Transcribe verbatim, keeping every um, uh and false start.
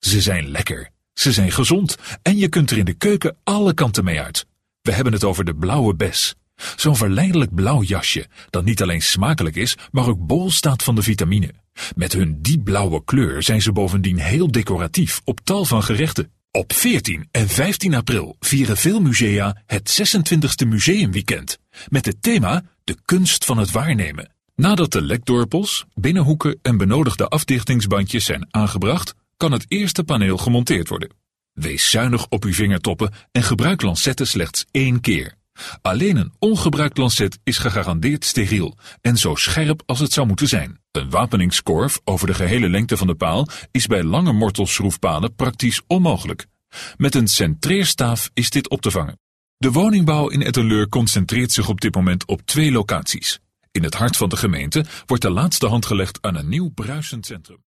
Ze zijn lekker, ze zijn gezond en je kunt er in de keuken alle kanten mee uit. We hebben het over de blauwe bes. Zo'n verleidelijk blauw jasje dat niet alleen smakelijk is, maar ook bol staat van de vitamine. Met hun diepblauwe kleur zijn ze bovendien heel decoratief op tal van gerechten. Op veertien en vijftien april vieren veel musea het zesentwintigste museumweekend met het thema De kunst van het waarnemen. Nadat de lekdorpels, binnenhoeken en benodigde afdichtingsbandjes zijn aangebracht, kan het eerste paneel gemonteerd worden. Wees zuinig op uw vingertoppen en gebruik lancetten slechts één keer. Alleen een ongebruikt lancet is gegarandeerd steriel en zo scherp als het zou moeten zijn. Een wapeningskorf over de gehele lengte van de paal is bij lange mortelschroefpalen praktisch onmogelijk. Met een centreerstaaf is dit op te vangen. De woningbouw in Etteleur concentreert zich op dit moment op twee locaties. In het hart van de gemeente wordt de laatste hand gelegd aan een nieuw bruisend centrum.